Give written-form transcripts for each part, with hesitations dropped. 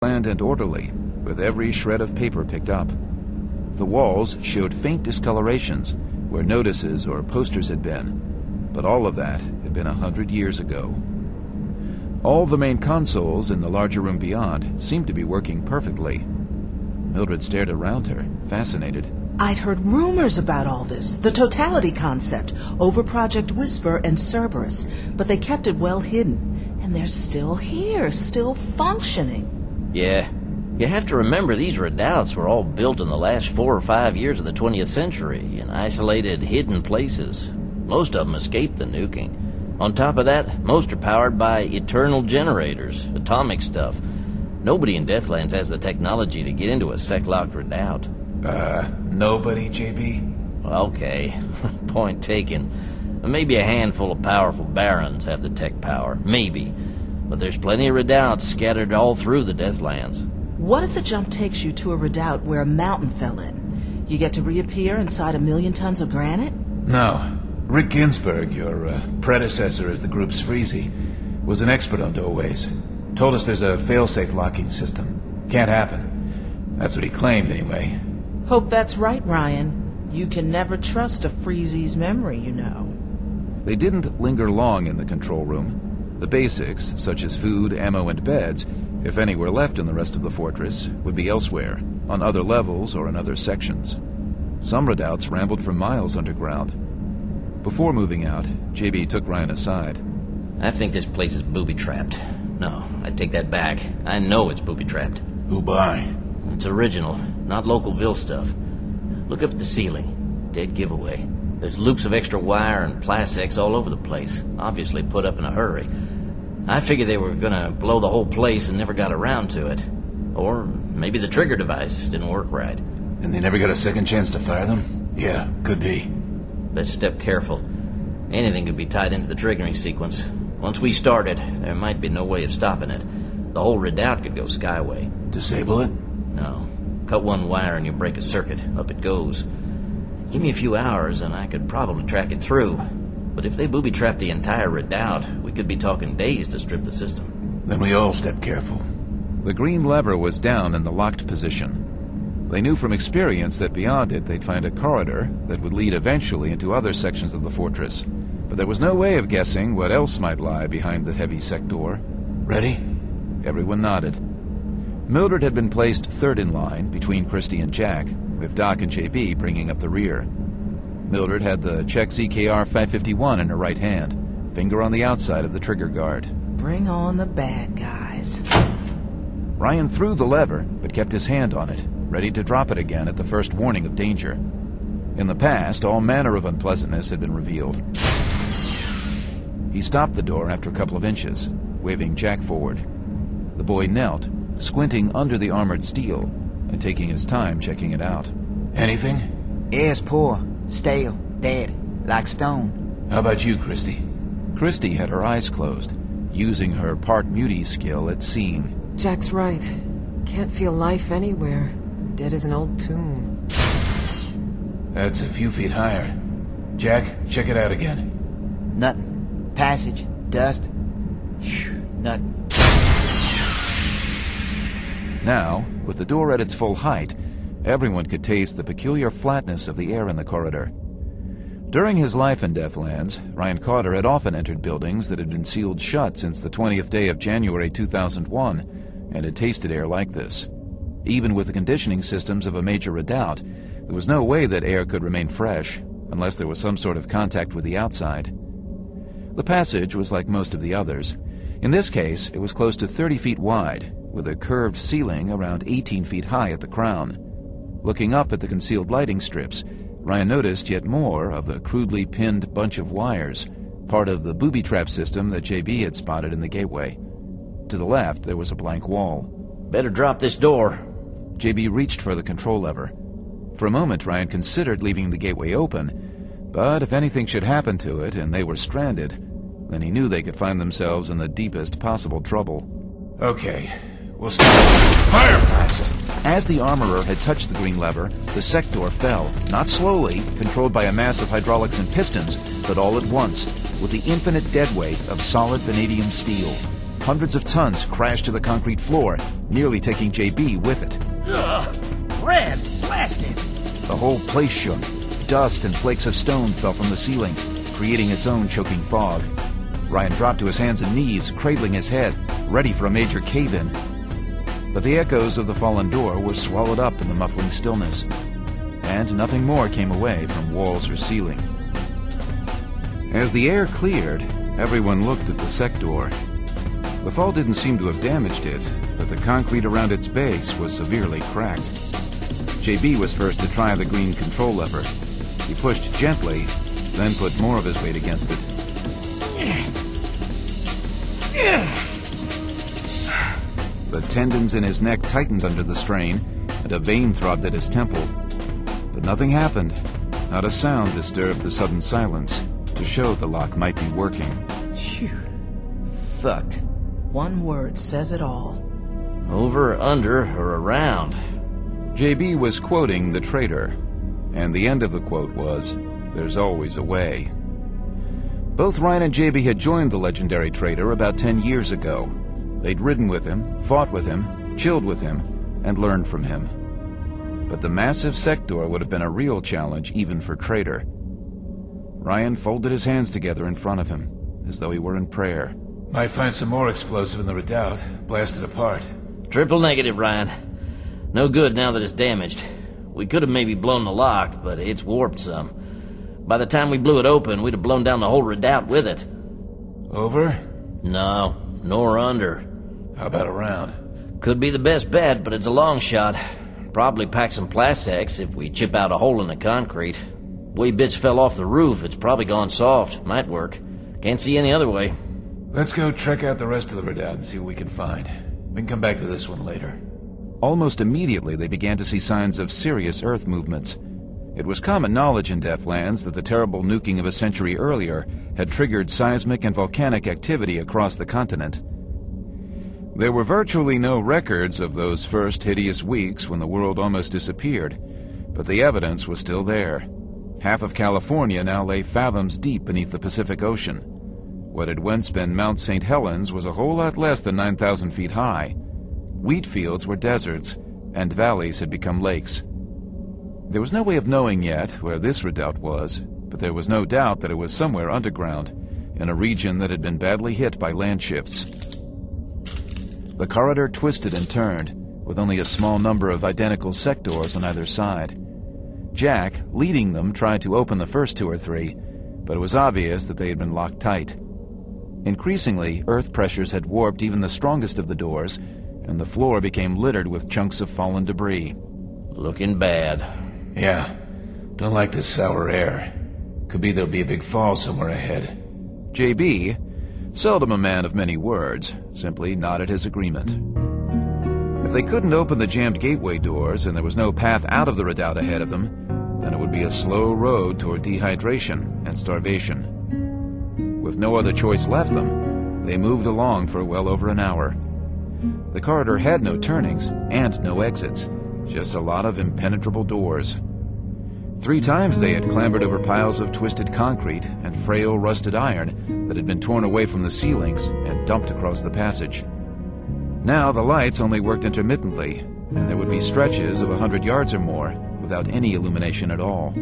planned and orderly, with every shred of paper picked up. The walls showed faint discolorations where notices or posters had been, but all of that had been 100 years ago. All the main consoles in the larger room beyond seemed to be working perfectly. Mildred stared around her, fascinated. I'd heard rumors about all this, the totality concept, over Project Whisper and Cerberus, but they kept it well hidden. And they're still here, still functioning. Yeah. You have to remember these redoubts were all built in the last 4 or 5 years of the 20th century in isolated, hidden places. Most of them escaped the nuking. On top of that, most are powered by eternal generators, atomic stuff. Nobody in Deathlands has the technology to get into a sec-locked redoubt. Nobody, JB? Okay, point taken. Maybe a handful of powerful barons have the tech power, maybe. But there's plenty of redoubts scattered all through the Deathlands. What if the jump takes you to a redoubt where a mountain fell in? You get to reappear inside 1,000,000 tons of granite? No. Rick Ginsburg, your predecessor as the group's Freezy, was an expert on doorways. Told us there's a failsafe locking system. Can't happen. That's what he claimed, anyway. Hope that's right, Ryan. You can never trust a Freezy's memory, you know. They didn't linger long in the control room. The basics, such as food, ammo, and beds, if any were left in the rest of the fortress, would be elsewhere, on other levels or in other sections. Some redoubts rambled for miles underground. Before moving out, JB took Ryan aside. I think this place is booby-trapped. No, I take that back. I know it's booby-trapped. Who by? It's original, not Localville stuff. Look up at the ceiling. Dead giveaway. There's loops of extra wire and plastics all over the place, obviously put up in a hurry. I figured they were gonna blow the whole place and never got around to it. Or maybe the trigger device didn't work right. And they never got a second chance to fire them? Yeah, could be. Best step careful. Anything could be tied into the triggering sequence. Once we started, there might be no way of stopping it. The whole redoubt could go skyway. Disable it? No. Cut one wire and you break a circuit. Up it goes. Give me a few hours and I could probably track it through. But if they booby-trap the entire redoubt, we could be talking days to strip the system. Then we all step careful. The green lever was down in the locked position. They knew from experience that beyond it they'd find a corridor that would lead eventually into other sections of the fortress. But there was no way of guessing what else might lie behind the heavy sec door. Ready? Everyone nodded. Mildred had been placed third in line between Christy and Jack, with Doc and JB bringing up the rear. Mildred had the Czech ZKR 551 in her right hand, finger on the outside of the trigger guard. Bring on the bad guys. Ryan threw the lever, but kept his hand on it, ready to drop it again at the first warning of danger. In the past, all manner of unpleasantness had been revealed. He stopped the door after a couple of inches, waving Jack forward. The boy knelt, squinting under the armored steel, and taking his time checking it out. Anything? Air's poor, stale, dead, like stone. How about you, Christy? Christy had her eyes closed, using her part mutie skill at seeing. Jack's right. Can't feel life anywhere. Dead as an old tomb. That's a few feet higher. Jack, check it out again. Nothing. Passage, dust. Nothing. Now, with the door at its full height, everyone could taste the peculiar flatness of the air in the corridor. During his life in Deathlands, Ryan Carter had often entered buildings that had been sealed shut since the 20th day of January 2001, and had tasted air like this. Even with the conditioning systems of a major redoubt, there was no way that air could remain fresh, unless there was some sort of contact with the outside. The passage was like most of the others. In this case, it was close to 30 feet wide, with a curved ceiling around 18 feet high at the crown. Looking up at the concealed lighting strips, Ryan noticed yet more of the crudely pinned bunch of wires, part of the booby-trap system that JB had spotted in the gateway. To the left, there was a blank wall. Better drop this door. JB reached for the control lever. For a moment, Ryan considered leaving the gateway open, but if anything should happen to it and they were stranded, then he knew they could find themselves in the deepest possible trouble. Okay, we'll start. Fire blast! As the armorer had touched the green lever, the sec door fell, not slowly, controlled by a mass of hydraulics and pistons, but all at once, with the infinite dead weight of solid vanadium steel. hundreds of tons crashed to the concrete floor, nearly taking JB with it. Red, blasted! The whole place shook. Dust and flakes of stone fell from the ceiling, creating its own choking fog. Ryan dropped to his hands and knees, cradling his head, ready for a major cave-in. But the echoes of the fallen door were swallowed up in the muffling stillness, and nothing more came away from walls or ceiling. As the air cleared, everyone looked at the sector. The fall didn't seem to have damaged it, but the concrete around its base was severely cracked. JB was first to try the green control lever. He pushed gently, then put more of his weight against it. The tendons in his neck tightened under the strain, and a vein throbbed at his temple. But nothing happened. Not a sound disturbed the sudden silence, to show the lock might be working. Phew. Fucked. One word says it all. Over, under, or around. JB was quoting the trader, and the end of the quote was, "There's always a way." Both Ryan and JB had joined the legendary trader about 10 years ago. They'd ridden with him, fought with him, chilled with him, and learned from him. But the massive sector would have been a real challenge even for Trader. Ryan folded his hands together in front of him, as though he were in prayer. Might find some more explosive in the redoubt. Blast it apart. Triple negative, Ryan. No good now that it's damaged. We could have maybe blown the lock, but it's warped some. By the time we blew it open, we'd have blown down the whole redoubt with it. Over? No, nor under. How about around? Could be the best bet, but it's a long shot. Probably pack some plastics if we chip out a hole in the concrete. Way bits fell off the roof, it's probably gone soft. Might work. Can't see any other way. Let's go check out the rest of the redoubt and see what we can find. We can come back to this one later. Almost immediately, they began to see signs of serious Earth movements. It was common knowledge in Deathlands that the terrible nuking of a century earlier had triggered seismic and volcanic activity across the continent. There were virtually no records of those first hideous weeks when the world almost disappeared, but the evidence was still there. Half of California now lay fathoms deep beneath the Pacific Ocean. What had once been Mount St. Helens was a whole lot less than 9,000 feet high. Wheat fields were deserts, and valleys had become lakes. There was no way of knowing yet where this redoubt was, but there was no doubt that it was somewhere underground, in a region that had been badly hit by land shifts. The corridor twisted and turned, with only a small number of identical sectors on either side. Jack, leading them, tried to open the first 2 or 3, but it was obvious that they had been locked tight. Increasingly, earth pressures had warped even the strongest of the doors, and the floor became littered with chunks of fallen debris. Looking bad. Yeah. Don't like this sour air. Could be there'll be a big fall somewhere ahead. JB, seldom a man of many words, simply nodded his agreement. If they couldn't open the jammed gateway doors and there was no path out of the redoubt ahead of them, then it would be a slow road toward dehydration and starvation. With no other choice left them, they moved along for well over an hour. The corridor had no turnings and no exits, just a lot of impenetrable doors. 3 times they had clambered over piles of twisted concrete and frail rusted iron that had been torn away from the ceilings and dumped across the passage. Now the lights only worked intermittently, and there would be stretches of 100 yards or more without any illumination at all.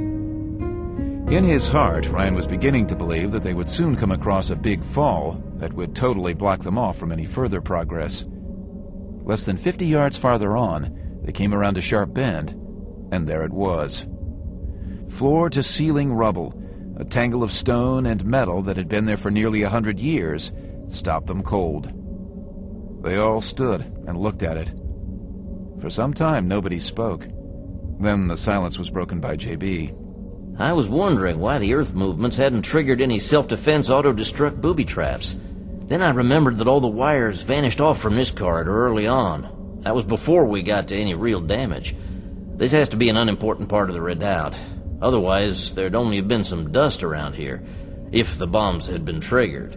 In his heart, Ryan was beginning to believe that they would soon come across a big fall that would totally block them off from any further progress. Less than 50 yards farther on, they came around a sharp bend, and there it was. Floor-to-ceiling rubble, a tangle of stone and metal that had been there for nearly 100 years, stopped them cold. They all stood and looked at it. For some time, nobody spoke. Then the silence was broken by JB. I was wondering why the Earth movements hadn't triggered any self-defense auto-destruct booby traps. Then I remembered that all the wires vanished off from this corridor early on. That was before we got to any real damage. This has to be an unimportant part of the redoubt. Otherwise, there'd only have been some dust around here, if the bombs had been triggered.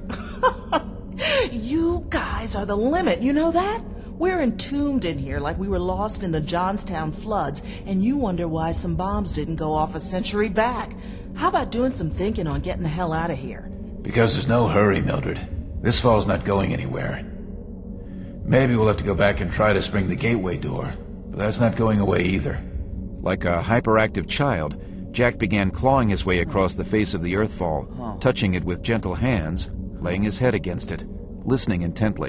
You guys are the limit, you know that? We're entombed in here like we were lost in the Johnstown floods, and you wonder why some bombs didn't go off a century back. How about doing some thinking on getting the hell out of here? Because there's no hurry, Mildred. This fall's not going anywhere. Maybe we'll have to go back and try to spring the gateway door, but that's not going away either. Like a hyperactive child, Jack began clawing his way across the face of the earthfall, touching it with gentle hands, laying his head against it, listening intently.